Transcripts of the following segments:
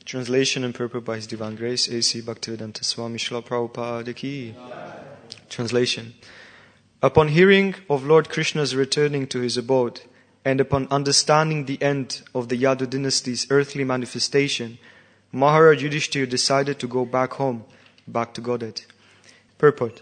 Translation and purport by His Divine Grace, A.C. Bhaktivedanta Swami Srila Prabhupada Ki. Translation. Upon hearing of Lord Krishna's returning to his abode, and upon understanding the end of the Yadu dynasty's earthly manifestation, Maharaj Yudhishthira decided to go back home, back to Godhead. Purport.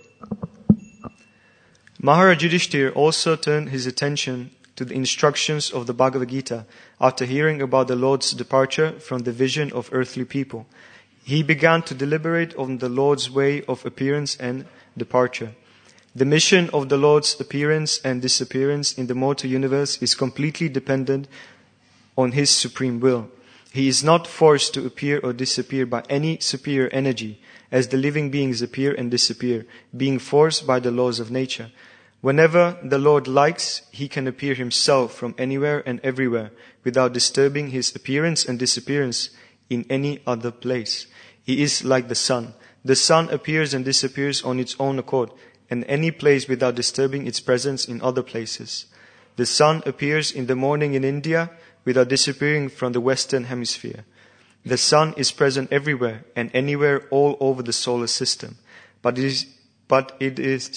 Maharaj Yudhishthira also turned his attention to the instructions of the Bhagavad Gita after hearing about the Lord's departure from the vision of earthly people. He began to deliberate on the Lord's way of appearance and departure. The mission of the Lord's appearance and disappearance in the mortal universe is completely dependent on His supreme will. He is not forced to appear or disappear by any superior energy, as the living beings appear and disappear, being forced by the laws of nature. Whenever the Lord likes, He can appear Himself from anywhere and everywhere without disturbing His appearance and disappearance in any other place. He is like the sun. The sun appears and disappears on its own accord in any place without disturbing its presence in other places. The sun appears in the morning in India without disappearing from the Western Hemisphere. The sun is present everywhere and anywhere all over the solar system. But it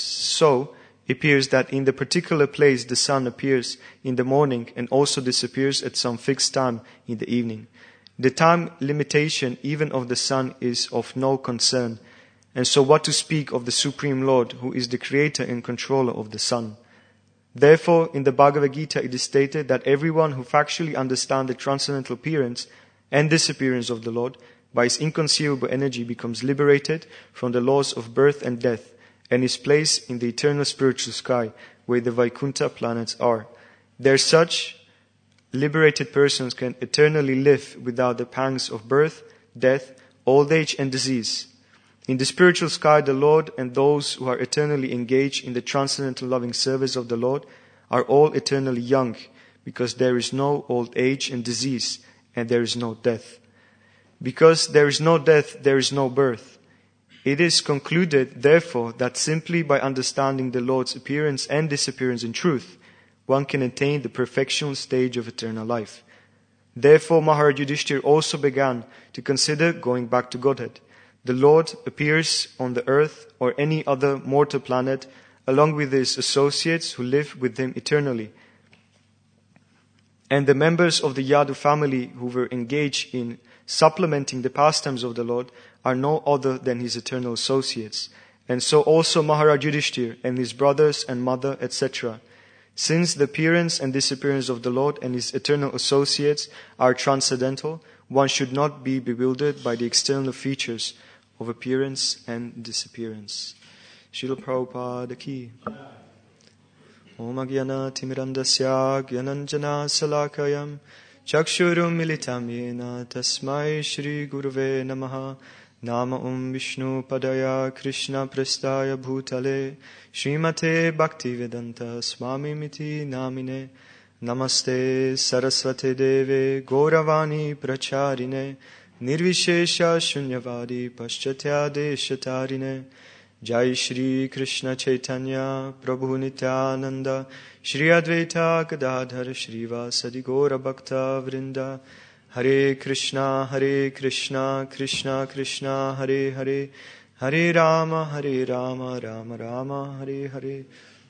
appears that in the particular place the sun appears in the morning and also disappears at some fixed time in the evening. The time limitation even of the sun is of no concern, and so what to speak of the Supreme Lord, who is the creator and controller of the sun. Therefore, in the Bhagavad Gita it is stated that everyone who factually understands the transcendental appearance and disappearance of the Lord by his inconceivable energy becomes liberated from the laws of birth and death, and is placed in the eternal spiritual sky where the Vaikuntha planets are. There such liberated persons can eternally live without the pangs of birth, death, old age and disease. In the spiritual sky, the Lord and those who are eternally engaged in the transcendental loving service of the Lord are all eternally young, because there is no old age and disease, and there is no death. Because there is no death, there is no birth. It is concluded, therefore, that simply by understanding the Lord's appearance and disappearance in truth, one can attain the perfectional stage of eternal life. Therefore, Maharaj Yudhishthira also began to consider going back to Godhead. The Lord appears on the earth or any other mortal planet along with His associates who live with Him eternally. And the members of the Yadu family who were engaged in supplementing the pastimes of the Lord are no other than His eternal associates. And so also Maharaj Yudhishthira and his brothers and mother, etc. Since the appearance and disappearance of the Lord and His eternal associates are transcendental, one should not be bewildered by the external features of appearance and disappearance. Srila Prabhupada Ki. Om Agyana Timirandasya Gyananjana Salakayam Chakshurum Militam Yena Tasmai Shri Guruve Namaha. Nama Vishnu Padaya Krishna Prestaya Bhutale Srimate Bhaktivedanta Swami Miti Namine. Namaste Saraswate Deve Gauravani Pracharine Nirvishesha Shunyavadi Paschatya Deshatarine. Jai Shri Krishna Chaitanya Prabhu Nityananda Shri Advaita Gadadhar Shri Vasadi Gaura Bhakta Vrinda. Hare Krishna Krishna Krishna Hare Hare Hare Rama Rama Rama Hare Hare.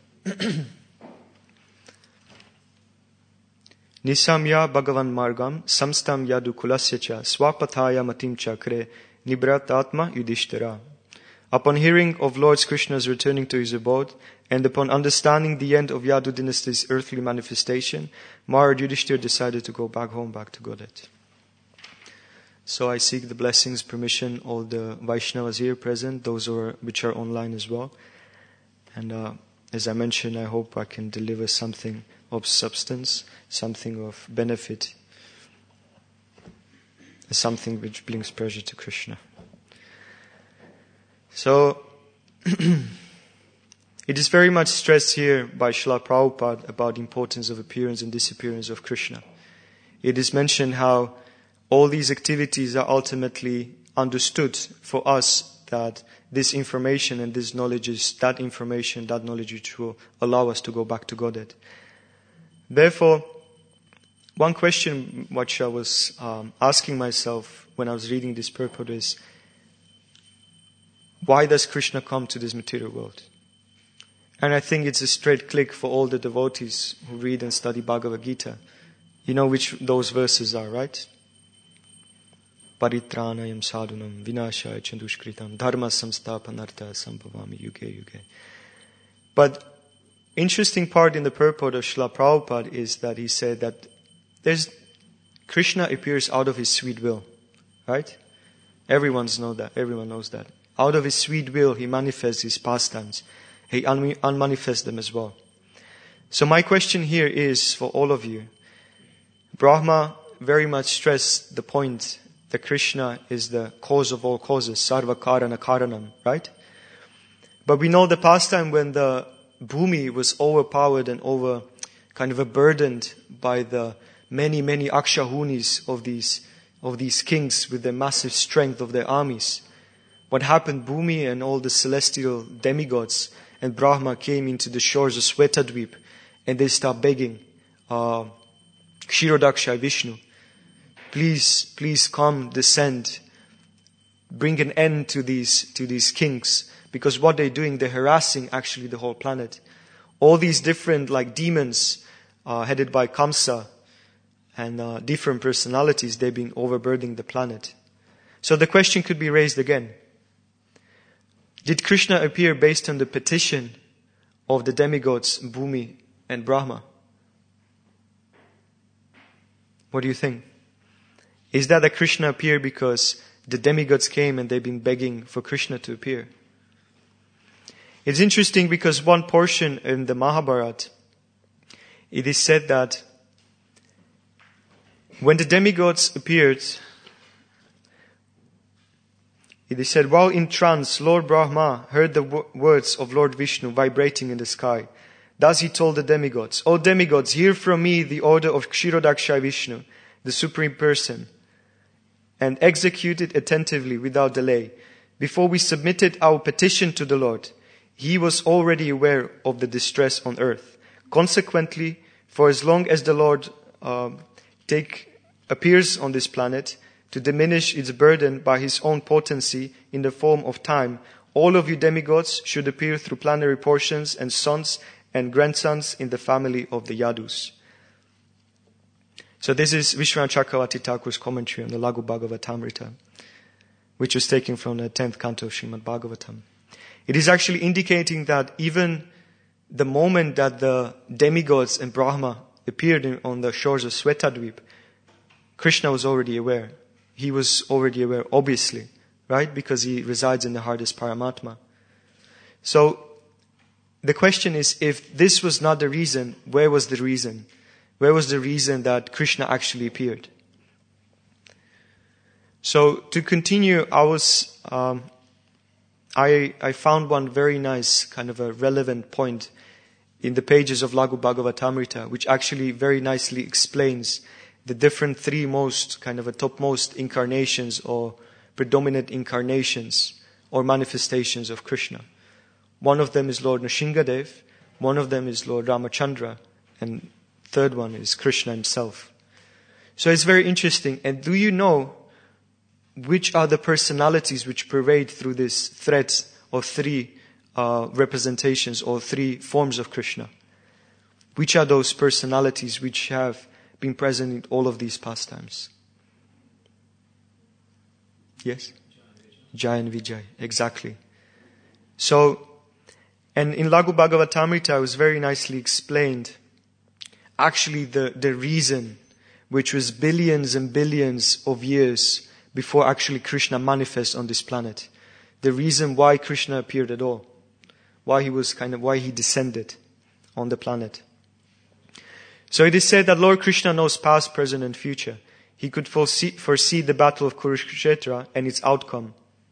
Nisamya Bhagavan Margam Samstam Yadu Kulasyacha Swapathaya Matim Chakre Nibratatma Yudhishthira. Upon hearing of Lord Krishna's returning to his abode, and upon understanding the end of Yadu dynasty's earthly manifestation, Maharaj Yudhishthira decided to go back home, back to Godhead. So I seek the blessings, permission, all the Vaishnavas here present, those which are online as well. And as I mentioned, I hope I can deliver something of substance, something of benefit, something which brings pleasure to Krishna. So, it is very much stressed here by Srila Prabhupada about the importance of appearance and disappearance of Krishna. It is mentioned how all these activities are ultimately understood for us, that this information and this knowledge is that information, that knowledge which will allow us to go back to Godhead. Therefore, one question which I was asking myself when I was reading this purport is, why does Krishna come to this material world? And I think it's a straight click for all the devotees who read and study Bhagavad Gita. You know which those verses are, right? Paritranayam sadhunam vinashaya chandushkritam dharma samsthapanartha sambhavami yuge yuge. But interesting part in the purport of Srila Prabhupada is that he said that Krishna appears out of his sweet will, right? Everyone knows that. Out of his sweet will, he manifests his pastimes. He unmanifests them as well. So my question here is for all of you. Brahma very much stressed the point that Krishna is the cause of all causes, sarva karana karanam, right? But we know the pastime when the Bhumi was overpowered and burdened by the many akshahunis of these kings with the massive strength of their armies. What happened, Bhumi and all the celestial demigods and Brahma came into the shores of Svetadvip and they start begging, Kshirodaksha Vishnu, please come, descend, bring an end to these kings, because what they're doing, they're harassing actually the whole planet. All these different demons headed by Kamsa and different personalities, they've been overburdening the planet. So the question could be raised again. Did Krishna appear based on the petition of the demigods Bhumi and Brahma? What do you think? Is that Krishna appeared because the demigods came and they've been begging for Krishna to appear? It's interesting because one portion in the Mahabharata, it is said that when the demigods appeared, it is said, while in trance, Lord Brahma heard the words of Lord Vishnu vibrating in the sky. Thus he told the demigods, O demigods, hear from me the order of Kshirodaksha Vishnu, the Supreme Person, and execute it attentively without delay. Before we submitted our petition to the Lord, he was already aware of the distress on earth. Consequently, for as long as the Lord appears on this planet, to diminish its burden by his own potency in the form of time, all of you demigods should appear through plenary portions and sons and grandsons in the family of the Yadus. So this is Vishwanath Chakravarti Thakur's commentary on the Laghu Bhagavatamrita, which was taken from the 10th canto of Srimad Bhagavatam. It is actually indicating that even the moment that the demigods and Brahma appeared on the shores of Svetadvip, Krishna was already aware. He was already aware, obviously, right? Because he resides in the heart as Paramatma. So, the question is, if this was not the reason, where was the reason? Where was the reason that Krishna actually appeared? So, to continue, I found one very nice, a relevant point in the pages of Laghu Bhagavatamrita, which actually very nicely explains the different three topmost incarnations or predominant incarnations or manifestations of Krishna. One of them is Lord Nrsingadev, one of them is Lord Ramachandra, and third one is Krishna himself. So it's very interesting. And do you know which are the personalities which parade through this thread of three representations or three forms of Krishna? Which are those personalities which have been present in all of these pastimes? Yes? Jai and Vijay, exactly. So, and in Laghu Bhagavatamrita it was very nicely explained actually the reason, which was billions and billions of years before actually Krishna manifests on this planet. The reason why Krishna appeared at all. Why he descended on the planet. So it is said that Lord Krishna knows past, present and future. He could foresee the battle of Kurukshetra and its outcome.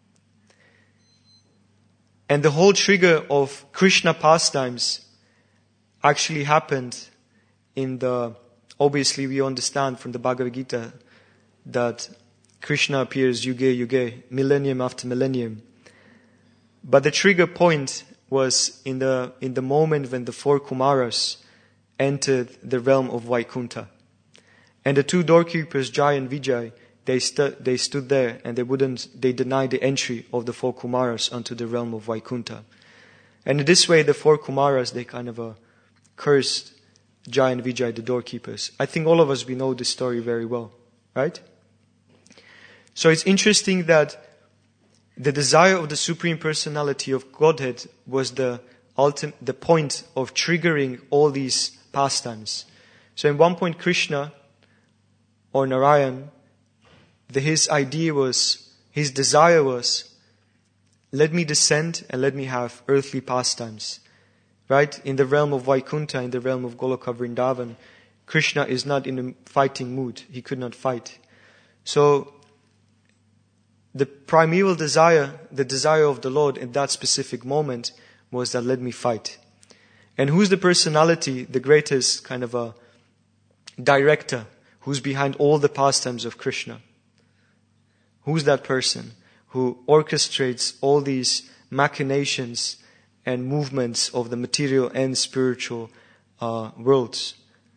And the whole trigger of Krishna pastimes actually happened obviously we understand from the Bhagavad Gita that Krishna appears yuge, millennium after millennium. But the trigger point was in the moment when the four Kumaras entered the realm of Vaikuntha. And the two doorkeepers, Jai and Vijay, they stood there and they denied the entry of the four Kumaras unto the realm of Vaikuntha. And in this way, the four Kumaras, they kind of cursed Jai and Vijay, the doorkeepers. I think all of us, we know this story very well, right? So it's interesting that the desire of the Supreme Personality of Godhead was the point of triggering all these pastimes. So in one point, Krishna or Narayan, his desire was, let me descend and let me have earthly pastimes. Right? In the realm of Vaikuntha, in the realm of Goloka Vrindavan, Krishna is not in a fighting mood. He could not fight. So, the primeval desire, the desire of the Lord in that specific moment was that let me fight. And who's the personality, the greatest kind of a director, who's behind all the pastimes of Krishna? Who's that person who orchestrates all these machinations and movements of the material and spiritual worlds?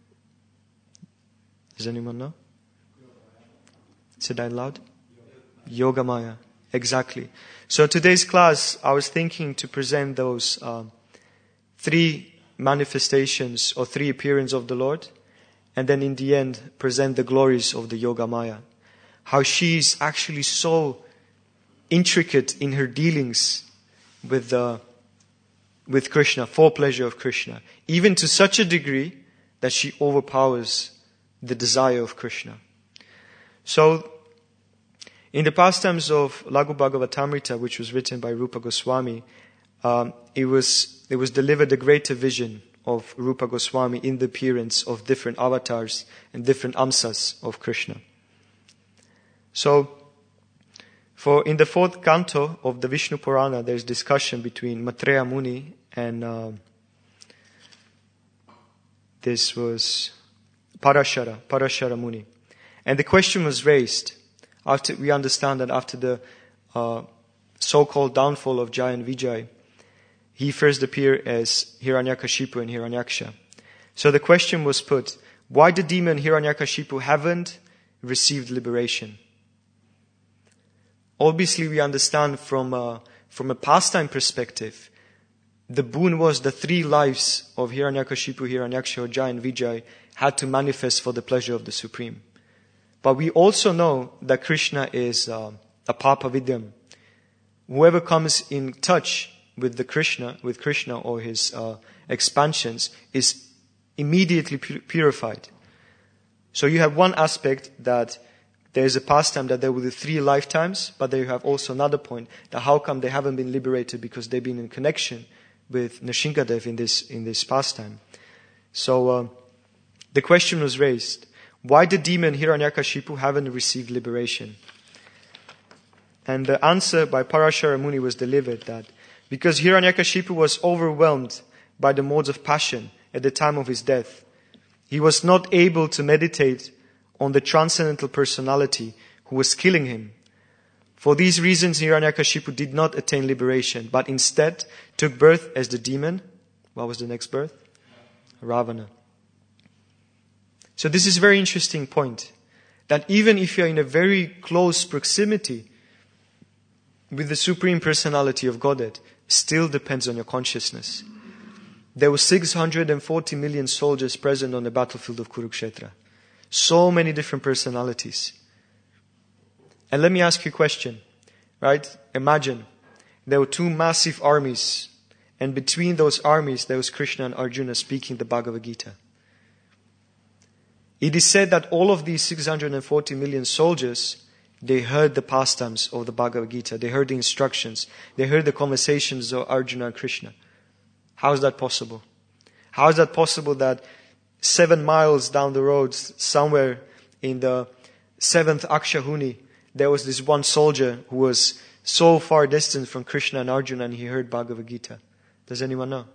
Does anyone know? Say that loud. Yogamaya. Exactly. So today's class, I was thinking to present those three manifestations or three appearances of the Lord, and then in the end present the glories of the Yogamaya. How she's actually so intricate in her dealings with Krishna, for pleasure of Krishna, even to such a degree that she overpowers the desire of Krishna. So, in the pastimes of Laghu Bhagavatamrita, which was written by Rupa Goswami, it was delivered a greater vision of Rupa Goswami in the appearance of different avatars and different amsas of Krishna. So, in the 4th canto of the Vishnu Purana, there's discussion between Maitreya Muni and this was Parashara Muni. And the question was raised, we understand that after the so-called downfall of Jai and Vijay, he first appeared as Hiranyakashipu and Hiranyaksha. So the question was put, why the demon Hiranyakashipu haven't received liberation? Obviously, we understand from a pastime perspective, the boon was the 3 lives of Hiranyakashipu, Hiranyaksha, or Jai and Vijay had to manifest for the pleasure of the Supreme. But we also know that Krishna is a Papa Vidyam. Whoever comes in touch with Krishna or his expansions is immediately purified. So you have one aspect that there is a pastime that there will be 3 lifetimes, but there you have also another point that how come they haven't been liberated because they've been in connection with Nrsingadev in this pastime. So the question was raised, why the demon Hiranyakashipu haven't received liberation? And the answer by Parashara Muni was delivered that because Hiranyakashipu was overwhelmed by the modes of passion at the time of his death, he was not able to meditate on the transcendental personality who was killing him. For these reasons, Hiranyakashipu did not attain liberation, but instead took birth as the demon. What was the next birth? Ravana. So this is a very interesting point, that even if you're in a very close proximity with the Supreme Personality of Godhead, still depends on your consciousness. There were 640 million soldiers present on the battlefield of Kurukshetra. So many different personalities. And let me ask you a question, right? Imagine there were 2 massive armies, and between those armies there was Krishna and Arjuna speaking the Bhagavad Gita. It is said that all of these 640 million soldiers, they heard the pastimes of the Bhagavad Gita. They heard the instructions. They heard the conversations of Arjuna and Krishna. How is that possible? How is that possible that 7 miles down the road, somewhere in the 7th Akshahuni, there was this one soldier who was so far distant from Krishna and Arjuna and he heard Bhagavad Gita? Does anyone know?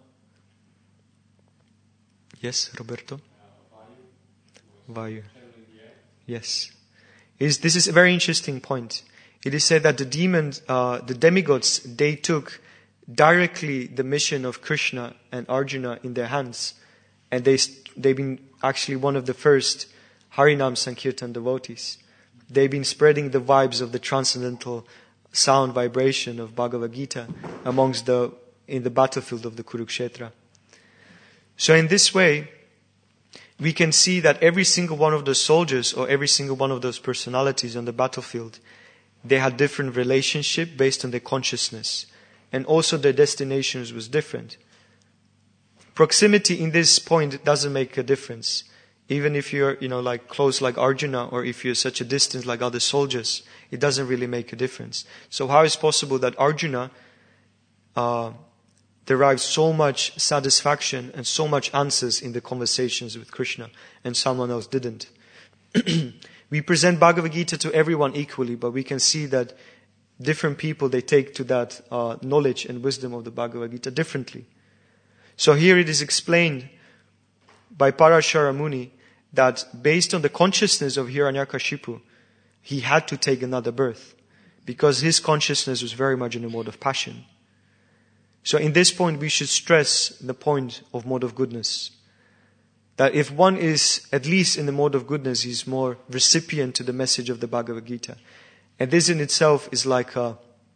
Yes, Roberto? Vayu. Yes. This is a very interesting point. It is said that the demigods, they took directly the mission of Krishna and Arjuna in their hands. And they've been actually one of the first Harinam Sankirtan devotees. They've been spreading the vibes of the transcendental sound vibration of Bhagavad Gita in the battlefield of the Kurukshetra. So in this way, we can see that every single one of those soldiers or every single one of those personalities on the battlefield, they had different relationship based on their consciousness. And also their destinations was different. Proximity in this point doesn't make a difference. Even if you're, like close like Arjuna, or if you're such a distance like other soldiers, it doesn't really make a difference. So how is it possible that Arjuna derived so much satisfaction and so much answers in the conversations with Krishna, and someone else didn't? We present Bhagavad Gita to everyone equally, but we can see that different people, they take to that knowledge and wisdom of the Bhagavad Gita differently. So here it is explained by Parashara Muni that based on the consciousness of Hiranyakashipu, he had to take another birth because his consciousness was very much in a mode of passion. So in this point, we should stress the point of mode of goodness. That if one is at least in the mode of goodness, he's more recipient to the message of the Bhagavad Gita. And this in itself is like a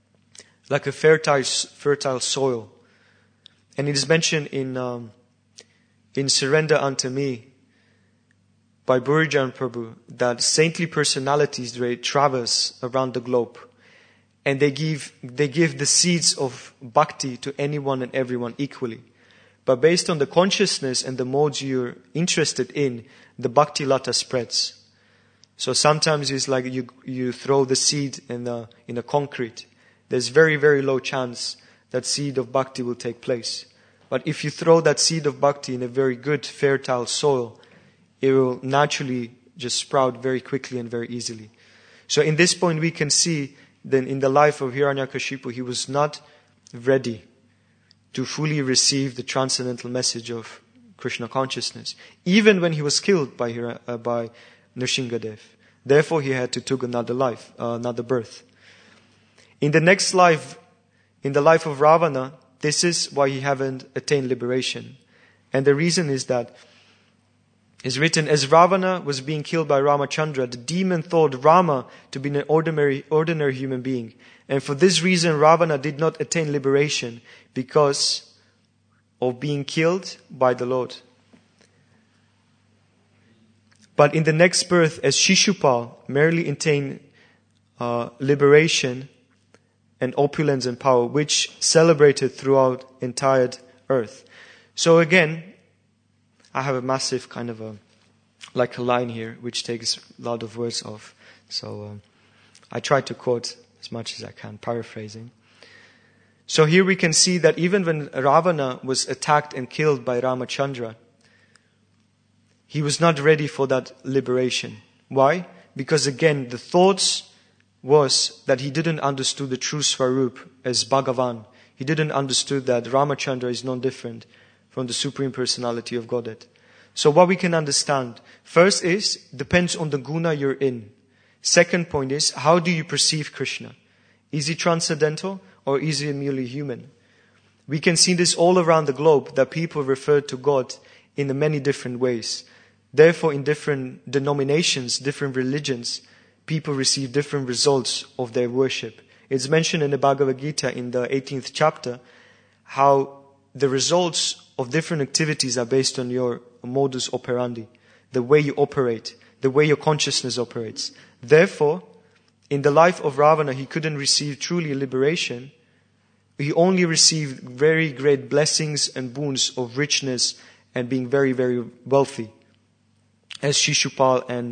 fertile soil. And it is mentioned in Surrender Unto Me by Burijan Prabhu that saintly personalities, they traverse around the globe. And they give the seeds of bhakti to anyone and everyone equally. But based on the consciousness and the modes you're interested in, the bhakti lata spreads. So sometimes it's like you throw the seed in a concrete. There's very, very low chance that seed of bhakti will take place. But if you throw that seed of bhakti in a very good, fertile soil, it will naturally just sprout very quickly and very easily. So in this point we can see then in the life of Hiranyakashipu, he was not ready to fully receive the transcendental message of Krishna consciousness, even when he was killed by Nrsingadev. Therefore, he had to take another birth. In the next life, in the life of Ravana, this is why he haven't attained liberation. And the reason is that it's written, as Ravana was being killed by Ramachandra, the demon thought Rama to be an ordinary human being. And for this reason, Ravana did not attain liberation because of being killed by the Lord. But in the next birth, as Shishupal, merely attained liberation and opulence and power, which celebrated throughout entire earth. So again, I have a massive kind of a line here, which takes a lot of words off. So I try to quote as much as I can, paraphrasing. So here we can see that even when Ravana was attacked and killed by Ramachandra, he was not ready for that liberation. Why? Because again, the thoughts was that he didn't understand the true Swarup as Bhagavan. He didn't understand that Ramachandra is non different from the Supreme Personality of Godhead. So what we can understand, first is, depends on the guna you're in. Second point is, how do you perceive Krishna? Is he transcendental or is he merely human? We can see this all around the globe, that people refer to God in many different ways. Therefore, in different denominations, different religions, people receive different results of their worship. It's mentioned in the Bhagavad Gita in the 18th chapter, how the results of different activities are based on your modus operandi, the way you operate, the way your consciousness operates. Therefore, in the life of Ravana, he couldn't receive truly liberation. He only received very great blessings and boons of richness and being very, very wealthy, as Shishupal and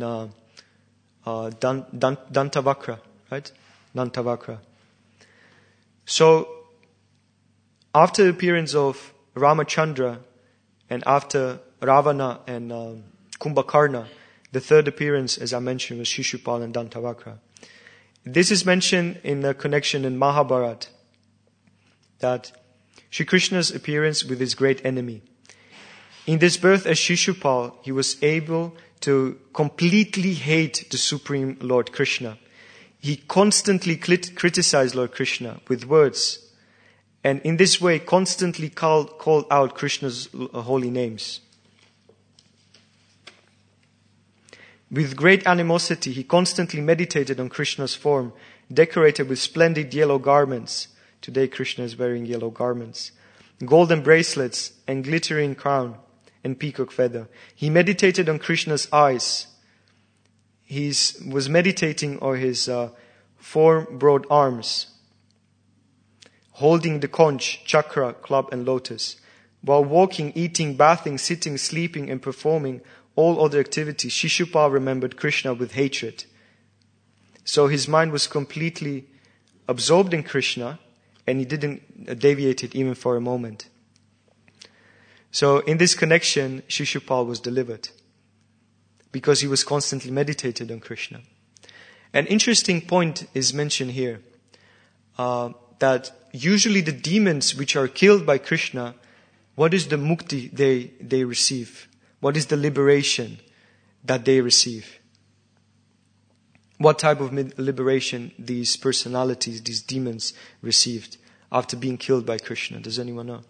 Dantavakra, right? Dantavakra. So, after the appearance of Ramachandra and after Ravana and Kumbhakarna, the third appearance, as I mentioned, was Shishupal and Dantavakra. This is mentioned in a connection in Mahabharata, that Shri Krishna's appearance with his great enemy. In this birth as Shishupal, he was able to completely hate the Supreme Lord Krishna. He constantly criticized Lord Krishna with words, and in this way constantly called out Krishna's holy names. With great animosity, he constantly meditated on Krishna's form, decorated with splendid yellow garments. Today Krishna is wearing yellow garments, golden bracelets and glittering crown and peacock feather. He meditated on Krishna's eyes. He was meditating on his four broad arms, holding the conch, chakra, club and lotus. While walking, eating, bathing, sitting, sleeping and performing all other activities, Shishupal remembered Krishna with hatred. So his mind was completely absorbed in Krishna, and he didn't deviate it even for a moment. So in this connection, Shishupal was delivered, because he was constantly meditated on Krishna. An interesting point is mentioned here, that usually the demons which are killed by Krishna, what is the mukti they receive? What is the liberation that they receive? What type of liberation these personalities, these demons, received after being killed by Krishna? Does anyone know?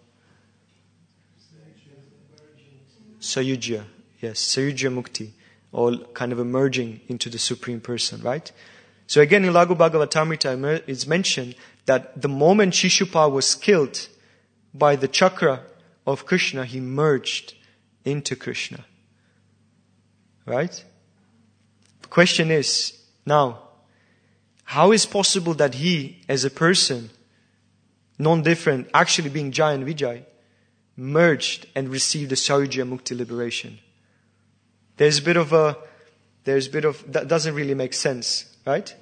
Sayujya. Yes, Sayujya Mukti. Or kind of emerging into the Supreme Person, right? So again in Laghu Bhagavatamrita it's mentioned that the moment Shishupal was killed by the chakra of Krishna, he merged into Krishna. Right? The question is, now, how is possible that he, as a person, non-different, actually being Jai and Vijay, merged and received the Sayujya Mukti liberation? There's a bit of, that doesn't really make sense, right?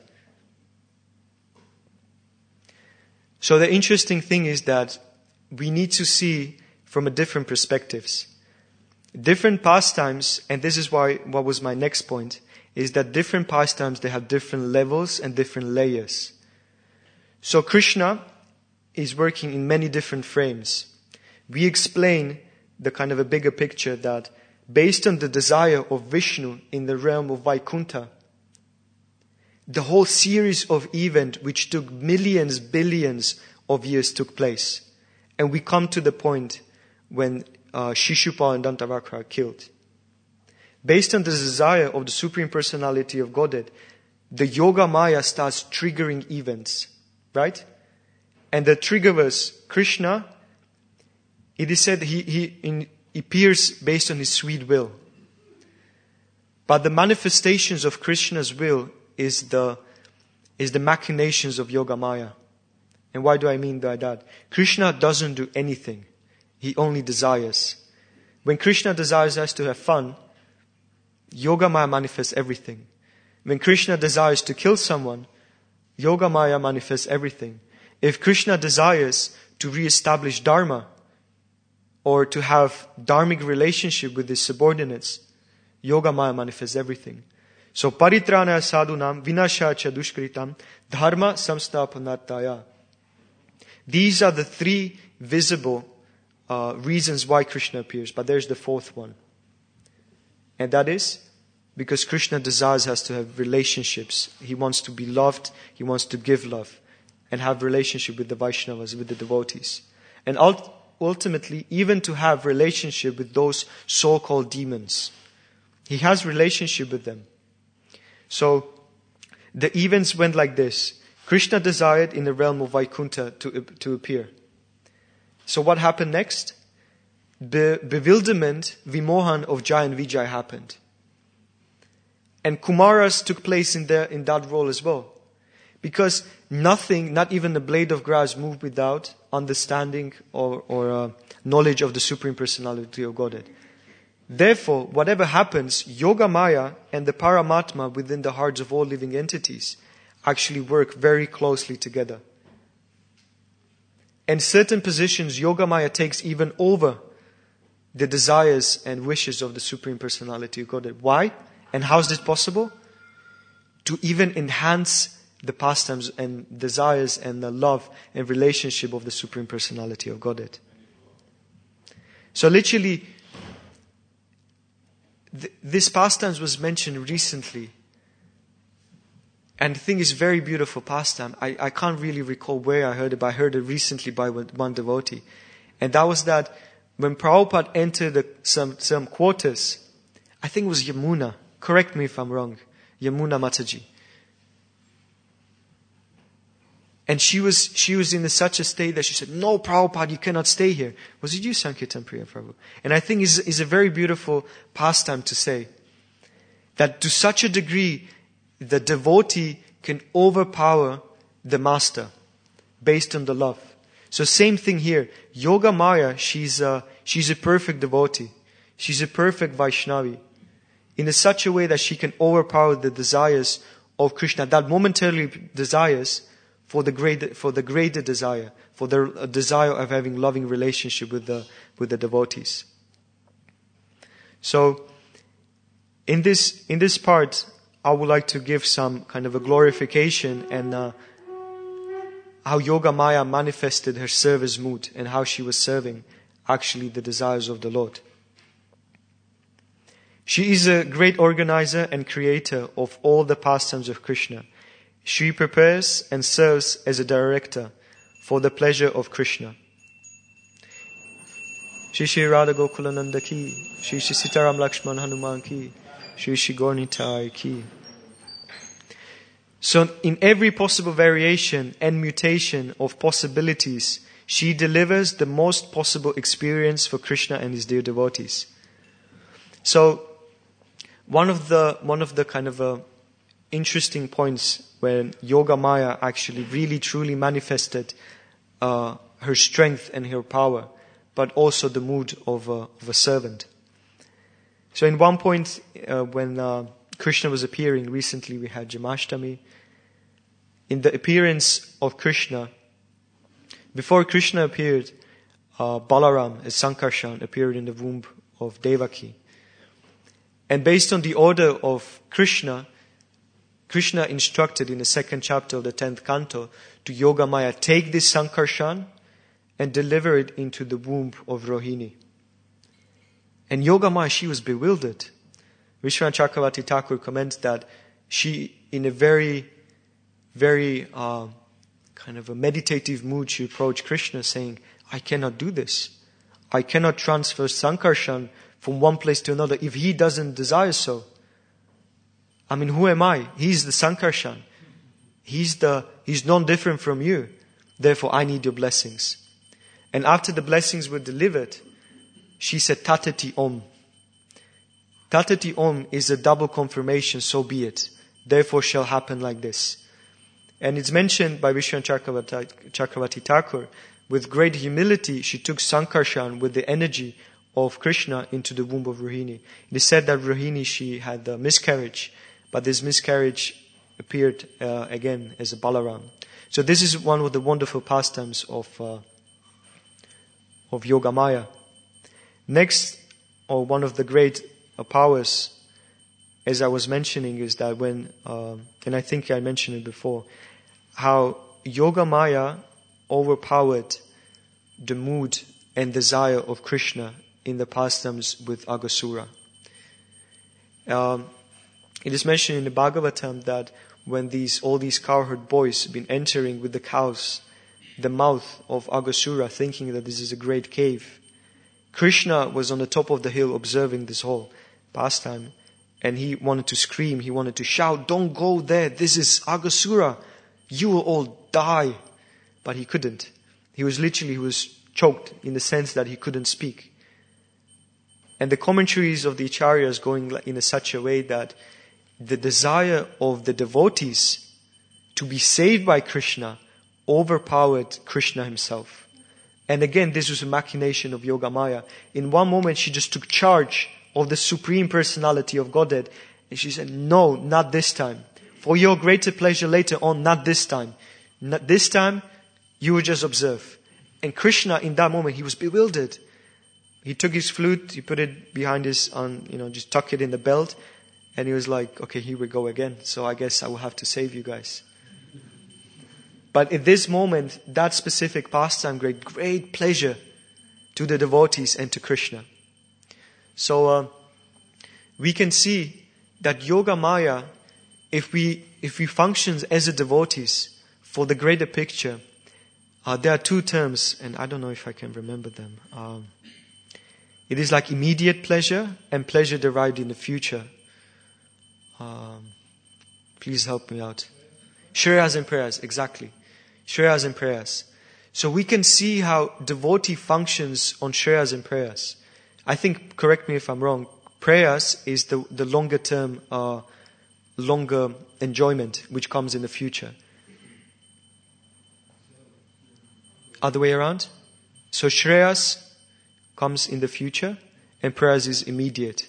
So the interesting thing is that we need to see from a different perspectives. Different pastimes, and this is what was my next point, is that different pastimes, they have different levels and different layers. So Krishna is working in many different frames. We explain the kind of a bigger picture that based on the desire of Vishnu in the realm of Vaikuntha, the whole series of events which took millions, billions of years took place. And we come to the point when Shishupal and Dantavakra are killed. Based on the desire of the Supreme Personality of Godhead, the Yoga Maya starts triggering events, right? And the trigger was Krishna. It is said he appears based on his sweet will. But the manifestations of Krishna's will is the machinations of Yoga Maya. And why do I mean by that? Krishna doesn't do anything. He only desires. When Krishna desires us to have fun, Yoga Maya manifests everything. When Krishna desires to kill someone, Yoga Maya manifests everything. If Krishna desires to re-establish Dharma, or to have dharmic relationship with his subordinates, Yoga Maya manifests everything. So paritrana sadhunam vinashacha dushkritam dharma samsthapanartaya. These are the three visible reasons why Krishna appears. But there's the fourth one. And that is because Krishna desires us to have relationships. He wants to be loved. He wants to give love. And have relationship with the Vaishnavas, with the devotees. And ultimately, even to have relationship with those so-called demons. He has relationship with them. So, the events went like this. Krishna desired in the realm of Vaikuntha to appear. So what happened next? The bewilderment, vimohan of Jai and Vijay happened. And Kumaras took place in that role as well. Because nothing, not even a blade of grass, moved without understanding or knowledge of the Supreme Personality of Godhead. Therefore, whatever happens, Yoga Maya and the Paramatma within the hearts of all living entities actually work very closely together. In certain positions, Yoga Maya takes even over the desires and wishes of the Supreme Personality of Godhead. Why? And how is this possible? To even enhance the pastimes and desires and the love and relationship of the Supreme Personality of Godhead. So literally, this pastimes was mentioned recently. And the thing is, very beautiful pastime. I can't really recall where I heard it, but I heard it recently by one devotee. And that was that when Prabhupada entered some quarters, I think it was Yamuna, correct me if I'm wrong, Yamuna Mataji. And she was in such a state that she said, no, Prabhupada, you cannot stay here. Was it you, Sankirtan Priya Prabhu? And I think is a very beautiful pastime to say that to such a degree, the devotee can overpower the master based on the love. So same thing here. Yoga Maya, she's a perfect devotee. She's a perfect Vaishnavi. In such a way that she can overpower the desires of Krishna, that momentarily desires for the greater desire, for the desire of having loving relationship with the devotees. So, in this part, I would like to give some kind of a glorification and how Yoga Maya manifested her service mood and how she was serving actually the desires of the Lord. She is a great organizer and creator of all the pastimes of Krishna. She prepares and serves as a director for the pleasure of Krishna. Shri Shri Radha Gokulananda ki, Shri Shri Sitaram Lakshman Hanuman ki, Shri Shri Gaurnitai ki. So in every possible variation and mutation of possibilities, she delivers the most possible experience for Krishna and his dear devotees. So one of the kind of interesting points when Yoga Maya actually really truly manifested her strength and her power, but also the mood of a servant. So in one point when Krishna was appearing, recently we had Jamashtami. In the appearance of Krishna, before Krishna appeared, Balaram as Sankarshan appeared in the womb of Devaki. And based on the order of Krishna instructed in the 2nd chapter of the 10th canto to Yoga Maya, take this Sankarshan and deliver it into the womb of Rohini. And Yoga Maya, she was bewildered. Vishwanath Chakravarti Thakur comments that she, in a very, very kind of a meditative mood, she approached Krishna saying, I cannot do this. I cannot transfer Sankarshan from one place to another if he doesn't desire so. I mean, who am I? He's the Sankarshan. He's non different from you. Therefore, I need your blessings. And after the blessings were delivered, she said, Tatati Om. Tatati Om is a double confirmation, so be it. Therefore shall happen like this. And it's mentioned by Vishwanath Chakravarti Thakur, with great humility, she took Sankarshan with the energy of Krishna into the womb of Rohini. It is said that Rohini, she had a miscarriage, but this miscarriage appeared again as a Balaram. So this is one of the wonderful pastimes of Yoga Maya. Next, or one of the great powers, as I was mentioning, is that when, and I think I mentioned it before, how Yoga Maya overpowered the mood and desire of Krishna in the pastimes with Aghasura. It is mentioned in the Bhagavatam that when all these cowherd boys been entering with the cows, the mouth of Aghasura, thinking that this is a great cave, Krishna was on the top of the hill observing this whole pastime, and he wanted to scream, he wanted to shout, don't go there, this is Aghasura, you will all die. But he couldn't. He was choked in the sense that he couldn't speak. And the commentaries of the Acharyas going in such a way that the desire of the devotees to be saved by Krishna overpowered Krishna himself. And again, this was a machination of Yoga Maya. In one moment, she just took charge of the Supreme Personality of Godhead. And she said, no, not this time. For your greater pleasure later on, not this time. Not this time, you will just observe. And Krishna, in that moment, he was bewildered. He took his flute, he put it behind his, just tuck it in the belt. And he was like, okay, here we go again. So I guess I will have to save you guys. But at this moment, that specific pastime gave great pleasure to the devotees and to Krishna. So we can see that Yoga Maya, if we function as a devotees for the greater picture, there are two terms, and I don't know if I can remember them. It is like immediate pleasure and pleasure derived in the future. Please help me out. Shreyas and prayers, exactly. Shreyas and prayers. So we can see how devotee functions on Shreyas and prayers. I think, correct me if I'm wrong, prayers is the longer term, longer enjoyment which comes in the future. Other way around? So Shreyas comes in the future and prayers is immediate.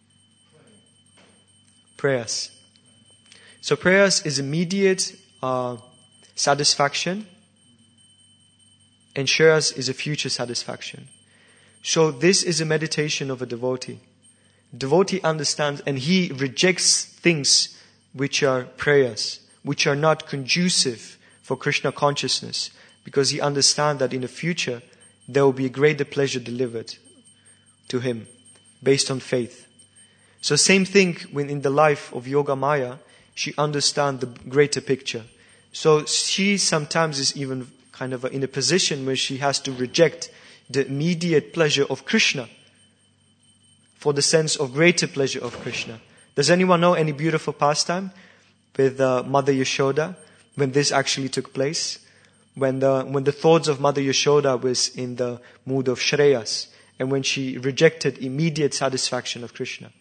Prayers. So prayers is immediate satisfaction and Shreyas is a future satisfaction. So this is a meditation of a devotee. Devotee understands and he rejects things which are prayers, which are not conducive for Krishna consciousness, because he understands that in the future there will be a greater pleasure delivered to him based on faith. So same thing when in the life of Yoga Maya, she understands the greater picture. So she sometimes is even kind of in a position where she has to reject the immediate pleasure of Krishna for the sense of greater pleasure of Krishna. Does anyone know any beautiful pastime with Mother Yashoda when this actually took place? When the thoughts of Mother Yashoda was in the mood of Shreyas and when she rejected immediate satisfaction of Krishna.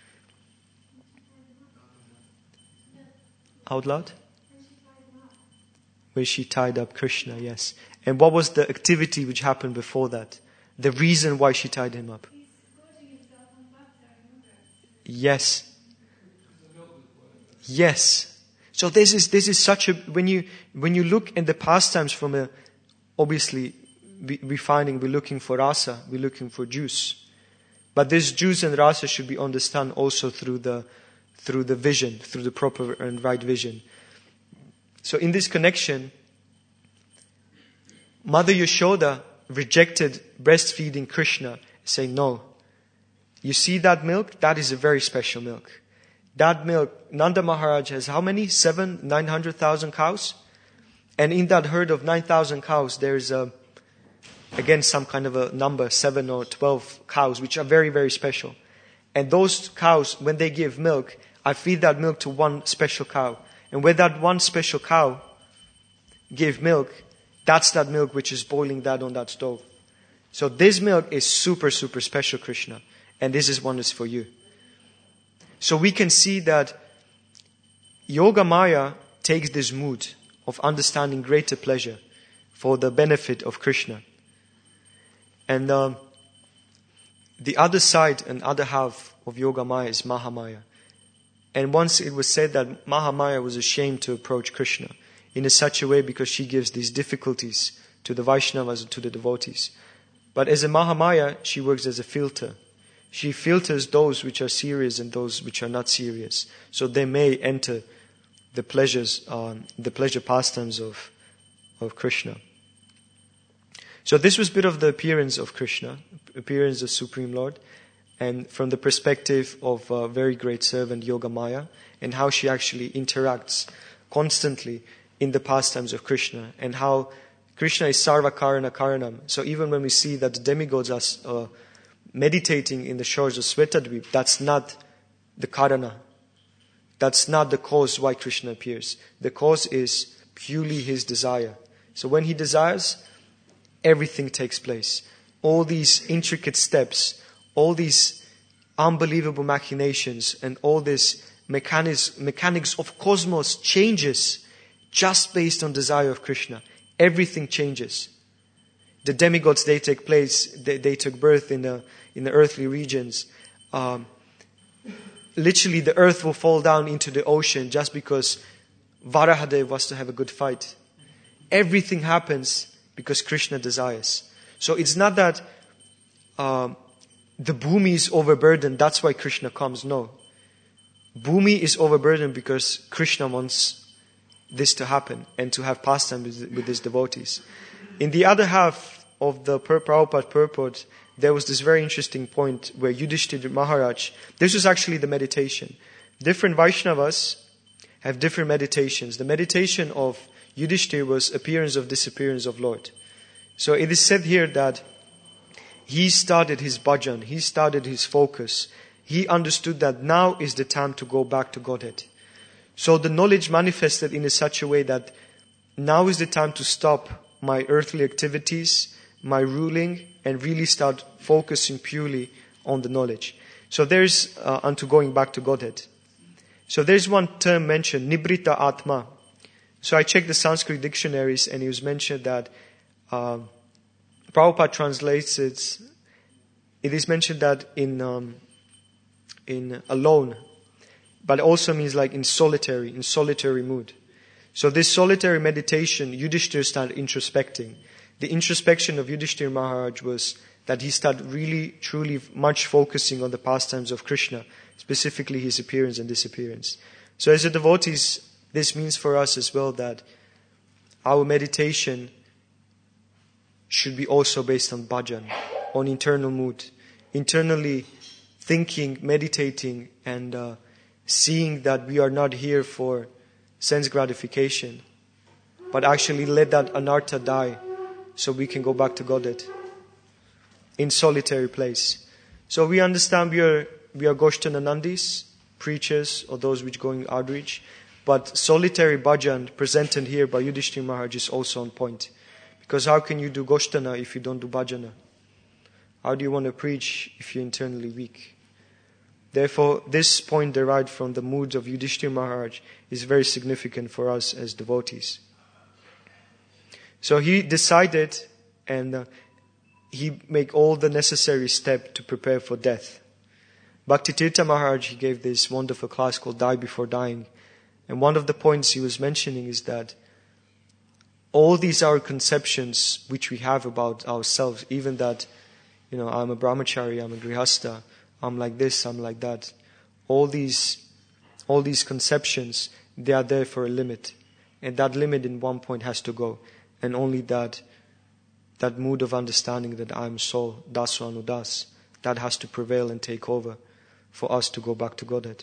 Out loud? Where she tied up Krishna, yes. And what was the activity which happened before that? The reason why she tied him up. Yes. Yes. So this is such a, when you look at the pastimes from a, obviously we're looking for rasa, we're looking for juice. But this juice and rasa should be understood also through the vision, through the proper and right vision. So in this connection, Mother Yashoda rejected breastfeeding Krishna, saying, no, you see that milk? That is a very special milk. That milk, Nanda Maharaj has how many? 900,000 cows? And in that herd of 9,000 cows, there's again some kind of a number, 7 or 12 cows, which are very, very special. And those cows, when they give milk, I feed that milk to one special cow. And when that one special cow gave milk, that's that milk which is boiling that on that stove. So this milk is super, super special, Krishna. And this is one is for you. So we can see that Yoga Maya takes this mood of understanding greater pleasure for the benefit of Krishna. And the other side and other half of Yoga Maya is Mahamaya. And once it was said that Mahamaya was ashamed to approach Krishna in such a way because she gives these difficulties to the Vaishnavas and to the devotees. But as a Mahamaya, she works as a filter. She filters those which are serious and those which are not serious. So they may enter the pleasure pastimes of Krishna. So this was a bit of the appearance of Krishna, appearance of Supreme Lord, and from the perspective of a very great servant, Yoga Maya, and how she actually interacts constantly in the pastimes of Krishna, and how Krishna is Sarva Karana Karanam. So even when we see that the demigods are meditating in the shores of Svetadvip, that's not the Karana. That's not the cause why Krishna appears. The cause is purely his desire. So when he desires, everything takes place. All these intricate steps, all these unbelievable machinations, and all this mechanics of cosmos changes just based on desire of Krishna. Everything changes. The demigods, they take place, they took birth in the earthly regions. Literally the earth will fall down into the ocean just because Varahadev was to have a good fight. Everything happens because Krishna desires. So it's not that the Bhumi is overburdened, that's why Krishna comes. No. Bhumi is overburdened because Krishna wants this to happen and to have pastime with his devotees. In the other half of the Prabhupada purport, there was this very interesting point where Yudhishthira Maharaj, this was actually the meditation. Different Vaishnavas have different meditations. The meditation of Yudhishthira was appearance of disappearance of Lord. So it is said here that he started his bhajan, he started his focus he understood that now is the time to go back to Godhead. So the knowledge manifested in such a way that now is the time to stop my earthly activities, my ruling, and really start focusing purely on the knowledge. So there's unto going back to Godhead. So there's one term mentioned, Nibrita Atma. So I checked the Sanskrit dictionaries, and it was mentioned that Prabhupada translates it. It is mentioned that in alone, but also means like in solitary mood. So this solitary meditation, Yudhishthira started introspecting. The introspection of Yudhishthira Maharaj was that he started really, truly much focusing on the pastimes of Krishna, specifically his appearance and disappearance. So as a devotees, this means for us as well that our meditation should be also based on bhajan, on internal mood, internally thinking, meditating, and seeing that we are not here for sense gratification, but actually let that anartha die so we can go back to Godhead in solitary place. So we understand we are Goshtananandis, preachers, or those which going outreach, but solitary bhajan presented here by Yudhishthira Maharaj is also on point. Because how can you do Goshtana if you don't do bhajana? How do you want to preach if you're internally weak? Therefore, this point derived from the moods of Yudhishthira Maharaj is very significant for us as devotees. So he decided, and he made all the necessary steps to prepare for death. Bhaktitirtha Maharaj, he gave this wonderful class called Die Before Dying. And one of the points he was mentioning is that all these are conceptions which we have about ourselves, even that, I'm a brahmachari, I'm a grihasta, I'm like this, I'm like that. All these conceptions, they are there for a limit. And that limit in one point has to go. And only that mood of understanding that I am soul, daso anudas, that has to prevail and take over for us to go back to Godhead.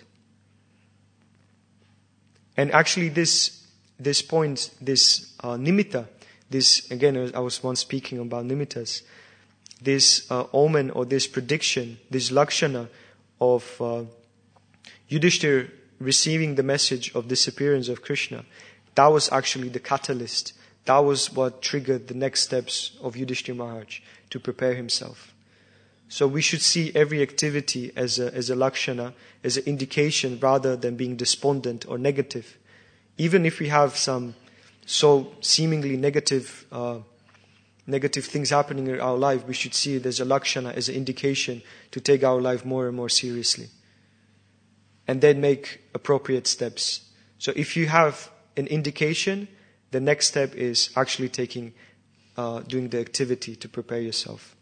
And actually this point, this nimitta, this, again, I was once speaking about nimittas, this omen or this prediction, this lakshana of Yudhishthira receiving the message of disappearance of Krishna, that was actually the catalyst. That was what triggered the next steps of Yudhishthira Maharaj to prepare himself. So we should see every activity as a lakshana, as an indication rather than being despondent or negative. Even if we have some so seemingly negative things happening in our life, we should see it as a lakshana, as an indication to take our life more and more seriously. And then make appropriate steps. So if you have an indication, the next step is actually doing the activity to prepare yourself.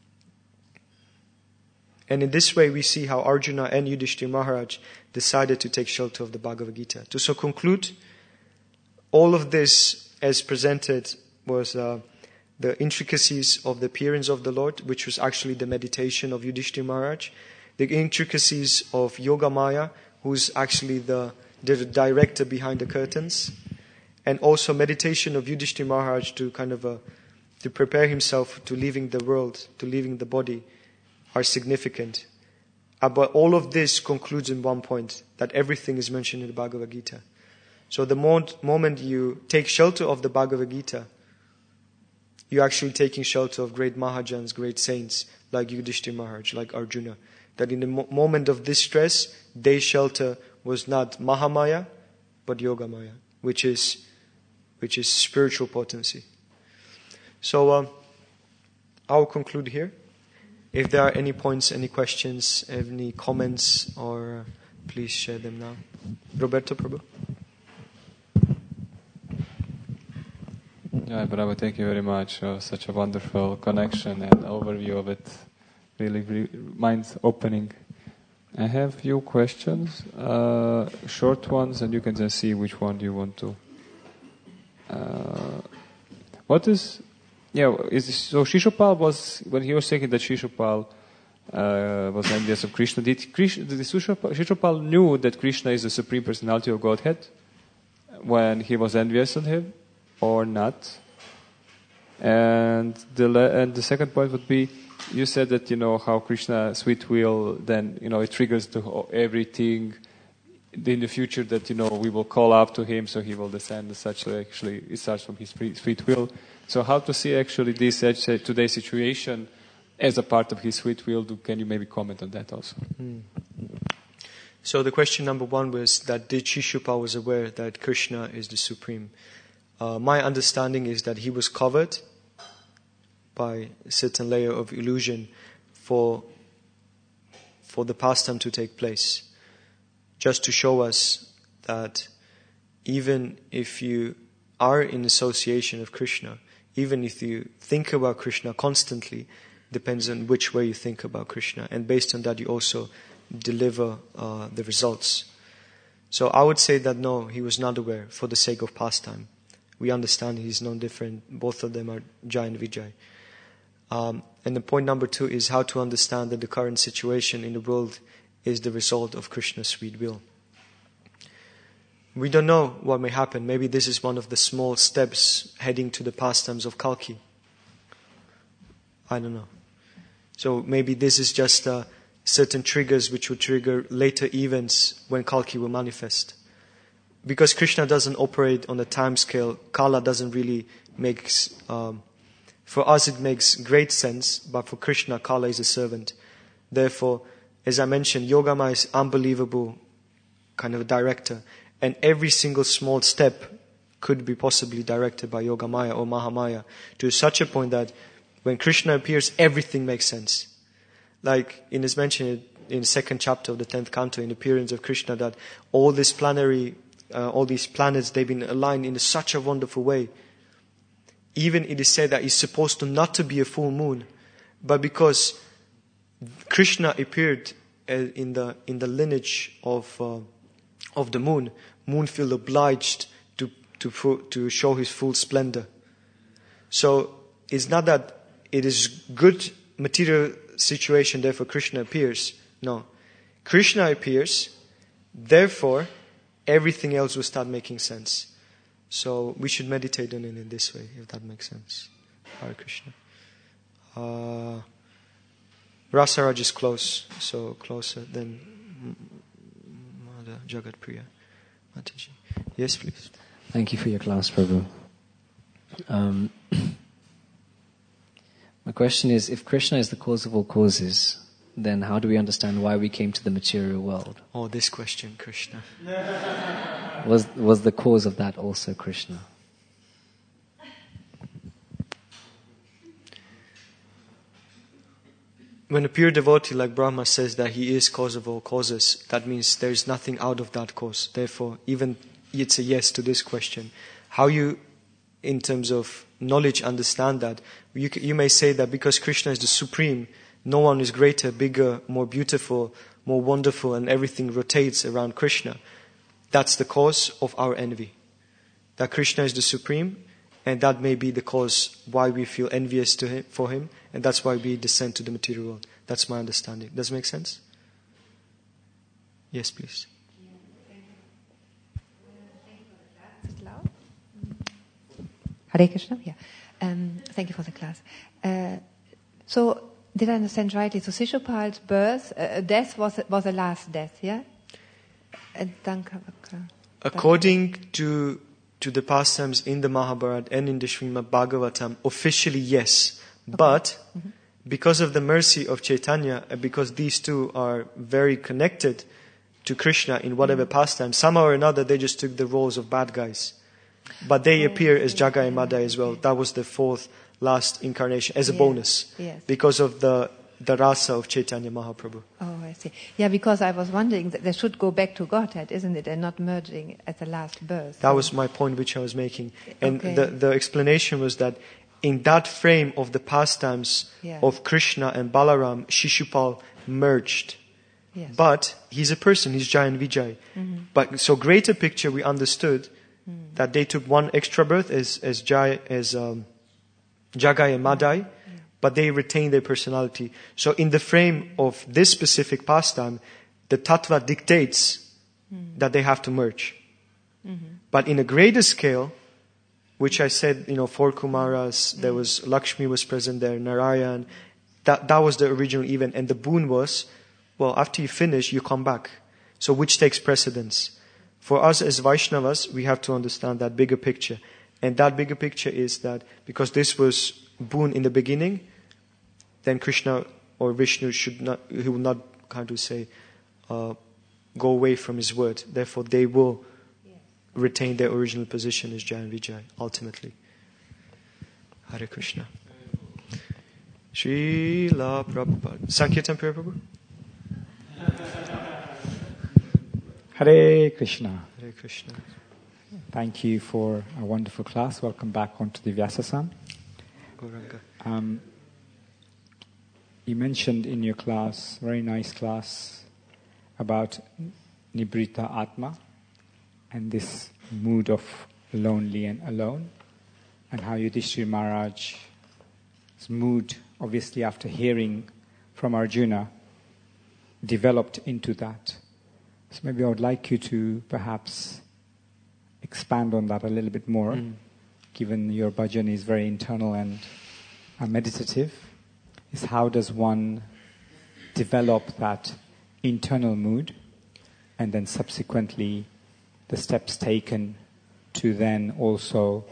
And in this way we see how Arjuna and Yudhishthira Maharaj decided to take shelter of the Bhagavad Gita. To so conclude, all of this as presented was the intricacies of the appearance of the Lord, which was actually the meditation of Yudhishthira Maharaj, the intricacies of Yogamaya, who's actually the director behind the curtains, and also meditation of Yudhishthira Maharaj to to prepare himself to leaving the world, to leaving the body, are significant. But all of this concludes in one point, that everything is mentioned in the Bhagavad Gita. So the moment you take shelter of the Bhagavad Gita, you're actually taking shelter of great Mahajans, great saints, like Yudhishthira Maharaj, like Arjuna. That in the moment of distress, their shelter was not Mahamaya, but Yogamaya, which is spiritual potency. So I will conclude here. If there are any points, any questions, any comments, or please share them now. Roberto, Prabhu. Yeah, Prabhu, thank you very much for such a wonderful connection and overview of it. Really mind-opening. I have a few questions, short ones, and you can just see which one you want to. So Shishupal was, when he was saying that Shishupal was envious of Krishna, did Shishupal knew that Krishna is the Supreme Personality of Godhead when he was envious of him, or not? And the second point would be, you said that, how Krishna sweet will, then, it triggers everything in the future that, we will call up to him, so he will descend and such. So actually, it starts from his sweet will. So how to see actually this today's situation as a part of his sweet will? Can you maybe comment on that also? So the question number 1 was that did Shishupal was aware that Krishna is the Supreme? My understanding is that he was covered by a certain layer of illusion for the pastime to take place, just to show us that even if you are in association of Krishna, even if you think about Krishna constantly, depends on which way you think about Krishna, and based on that you also deliver the results. So I would say that no, he was not aware for the sake of pastime. We understand he's no different. Both of them are Jai and Vijay. And the point number 2 is how to understand that the current situation in the world is the result of Krishna's sweet will. We don't know what may happen. Maybe this is one of the small steps heading to the pastimes of Kalki. I don't know. So maybe this is just certain triggers which will trigger later events when Kalki will manifest. Because Krishna doesn't operate on a time scale, Kala doesn't really make... for us it makes great sense, but for Krishna, Kala is a servant. Therefore, as I mentioned, Yogamaya is unbelievable kind of a director. And every single small step could be possibly directed by Yogamaya or Mahamaya to such a point that when Krishna appears, everything makes sense. Like it is mentioned in the 2nd chapter of the 10th canto, in the appearance of Krishna, that all these planets, they've been aligned in such a wonderful way. Even it is said that it's supposed to not to be a full moon, but because Krishna appeared in the lineage of the moon feel obliged to show his full splendor. So it's not that it is good material situation, therefore Krishna appears. No. Krishna appears, therefore everything else will start making sense. So we should meditate on it in this way, if that makes sense. Hare Krishna. Rasaraj is close, so closer than Mother Jagat Priya. Mataji. Yes, please. Thank you for your class, Prabhu. My question is, if Krishna is the cause of all causes, then how do we understand why we came to the material world? Oh, this question, Krishna. Was the cause of that also Krishna? When a pure devotee like Brahma says that he is cause of all causes, that means there is nothing out of that cause. Therefore, even it's a yes to this question. How you, in terms of knowledge, understand that? You may say that because Krishna is the supreme, no one is greater, bigger, more beautiful, more wonderful, and everything rotates around Krishna. That's the cause of our envy. That Krishna is the supreme, and that may be the cause why we feel envious for him, and that's why we descend to the material world. That's my understanding. Does it make sense? Yes, please. Hare Krishna. Yeah. Thank you for the class. So, did I understand rightly? So, Shishupal's death was the last death, yeah? According to the pastimes in the Mahabharata and in the Srimad Bhagavatam, officially yes. Okay. But because of the mercy of Chaitanya, and because these two are very connected to Krishna in whatever pastime, somehow or another they just took the roles of bad guys. But they appear as Jagai and Madai as well. That was the 4th last incarnation as a bonus. Yes. Because of the rasa of Chaitanya Mahaprabhu. Oh, I see. Yeah, because I was wondering that they should go back to Godhead, isn't it? And not merging at the last birth. That was my point which I was making. And the explanation was that in that frame of the pastimes of Krishna and Balaram, Shishupal merged. Yes. But he's a person, he's Jai and Vijay. Mm-hmm. But so greater picture we understood that they took one extra birth as Jagai and Madai, but they retained their personality. So in the frame of this specific pastime, the tattva dictates that they have to merge. Mm-hmm. But in a greater scale, which I said, 4 Kumaras, there was Lakshmi was present there, Narayan, That was the original event. And the boon was, well, after you finish, you come back. So which takes precedence? For us as Vaishnavas, we have to understand that bigger picture. And that bigger picture is that because this was boon in the beginning, then Krishna or Vishnu he will not, how to say, go away from his word. Therefore, they will retain their original position as Jai and Vijay, ultimately. Hare Krishna. Srila Prabhupada. Sankirtan Prabhupada. Hare Krishna. Hare Krishna. Thank you for a wonderful class. Welcome back onto the Vyasa-san. Gauranga. You mentioned in your class, very nice class, about Nibrita Atma and this mood of lonely and alone, and how Yudhishthira Maharaj's mood, obviously after hearing from Arjuna, developed into that. So maybe I would like you to perhaps expand on that a little bit more, given your bhajan is very internal and meditative. Is how does one develop that internal mood, and then subsequently the steps taken to then also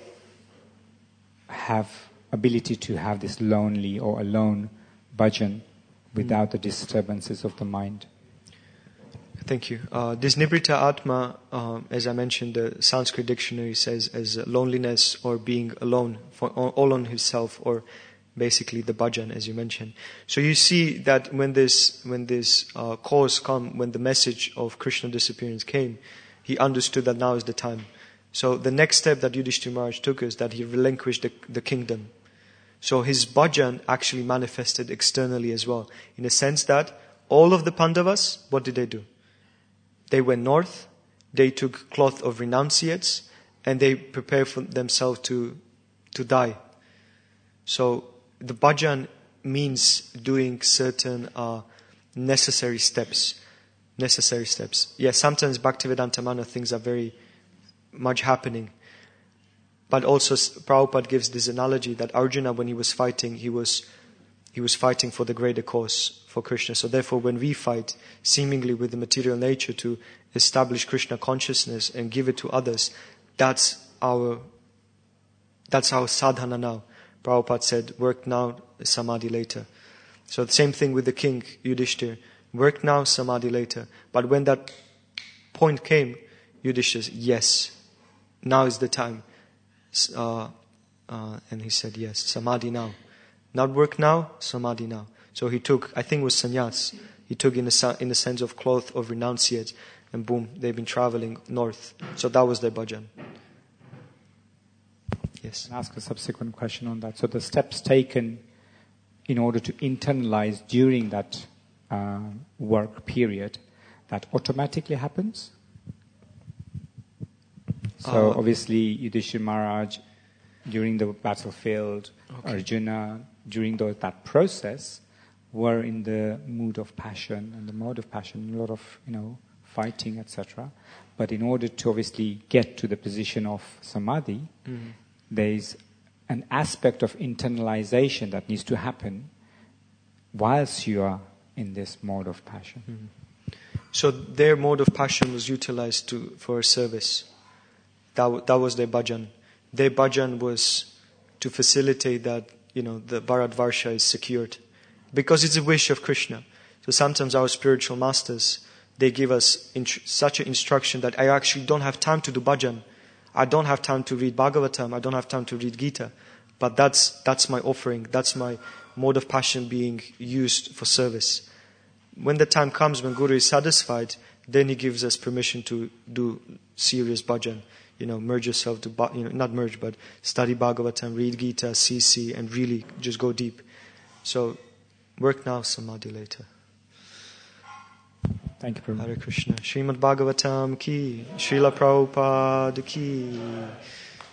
have ability to have this lonely or alone bhajan without the disturbances of the mind. Thank you. This Nibrita Atma, as I mentioned, the Sanskrit dictionary says as loneliness or being alone, all on himself, or basically the bhajan, as you mentioned. So you see that when this cause come, when the message of Krishna disappearance came, he understood that now is the time. So the next step that Yudhishthira Maharaj took is that he relinquished the kingdom. So his bhajan actually manifested externally as well, in a sense that all of the Pandavas, what did they do? They went north, they took cloth of renunciates, and they prepared for themselves to die. So the bhajan means doing certain necessary steps. Yes, sometimes Bhaktivedanta Manna things are very much happening. But also Prabhupada gives this analogy that Arjuna, when he was fighting, he was fighting for the greater cause, for Krishna. So therefore, when we fight, seemingly with the material nature to establish Krishna consciousness and give it to others, that's our sadhana now. Prabhupada said, work now, samadhi later. So the same thing with the king, Yudhishthira. Work now, samadhi later. But when that point came, Yudhishthira said, yes, now is the time. And he said, yes, samadhi now. Not work now, samadhi now. So he took, I think it was sannyas, he took in the sense of cloth of renunciate, and boom, they've been traveling north. So that was their bhajan. Yes. I'll ask a subsequent question on that. So the steps taken in order to internalize during that work period, that automatically happens? So obviously Yudhishthira Maharaj, during the battlefield, Arjuna, during that process, were in the mood of passion, and the mode of passion, a lot of, fighting, etc. But in order to obviously get to the position of samadhi, there's an aspect of internalization that needs to happen whilst you are in this mode of passion. So their mode of passion was utilized for service. That was their bhajan. Their bhajan was to facilitate that, the Bharatvarsha is secured. Because it's a wish of Krishna. So sometimes our spiritual masters, they give us such an instruction that I actually don't have time to do bhajan. I don't have time to read Bhagavatam. I don't have time to read Gita. But that's my offering. That's my mode of passion being used for service. When the time comes, when Guru is satisfied, then he gives us permission to do serious bhajan. Merge yourself to, not merge, but study Bhagavatam, read Gita, CC, and really just go deep. So, work now, samadhi later. Thank you, Prabhupada. Hare Krishna. Srimad Bhagavatam ki, Srila Prabhupada ki.